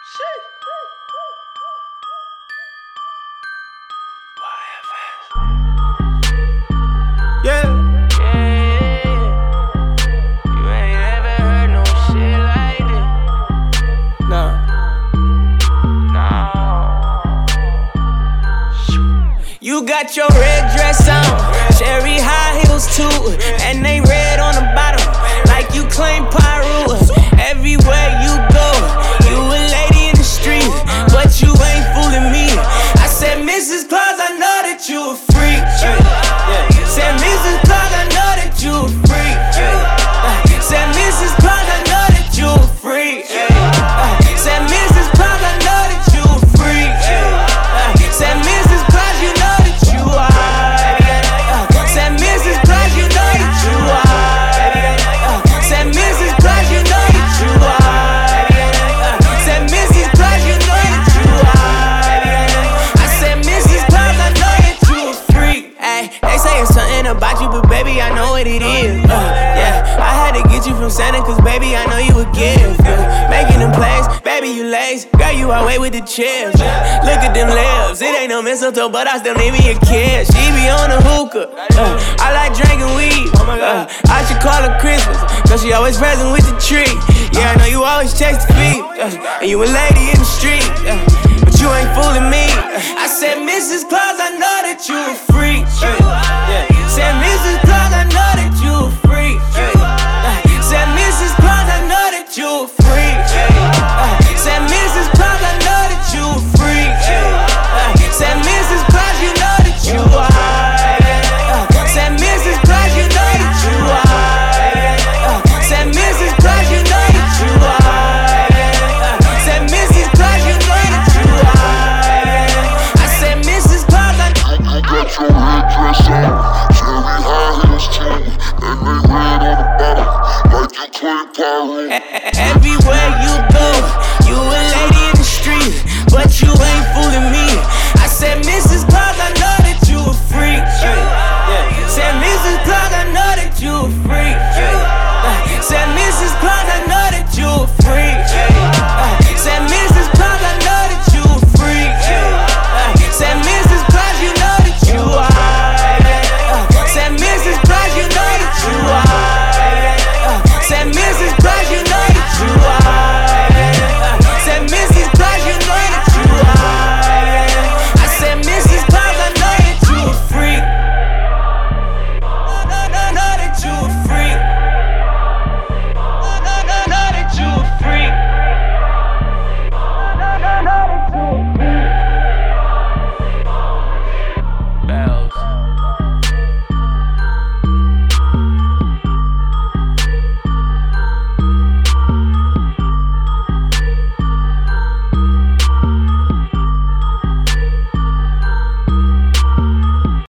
Yeah. You ain't ever heard no shit like this. Nah. You got your red dress on, cherry high heels too, and they red on the bottom, like you claim Pyru. Everywhere you go, you a lady in the street, but you ain't fooling me. I said, Mrs. Claus, I know that you a freak. Said, Mrs. Claus, I know that you a freak. Said, Mrs. Claus, I know that you a freak. Said, Mrs. Claus, I know that you a freak. Said, Mrs. Claus, you know that you are. Said, Mrs. Claus, you know that you are. Said, Mrs. Claus, you know that you are. Said, Mrs. Claus, you know that you are. I said, Mrs. Claus, I know that you a freak. Ay, they say it's something about you, but baby, I know what it is. Yeah, I had to get you from Santa, cause baby, I know you a gift. Making them plays, baby, you lazy. Girl, you away with the chips. Look at them lips, it ain't no mistletoe, but I still need me a kiss. She be on the hookah. I like drinking weed. I should call her Christmas, cause she always present with the tree. Yeah, I know you always chase the feet, and you a lady in the street, but you ain't fooling me. I said, Mrs. Claus, I know that you a freak. Said, Mrs. Claus, I know that you a freak. Said, Mrs. Claus, I know that you a freak. Said, Mrs. Claus, I know that you a freak. Said, Mrs. Claus, you know that you are. Said, Mrs. Claus, you know that you are. Said, Mrs. Claus, you know that you are. Said, Mrs. Claus, you know that you are. I said, Mrs. Claus, I You got your red dress on, cherry high heels too, and they red on the bottom, like you claim Pyru. Everywhere you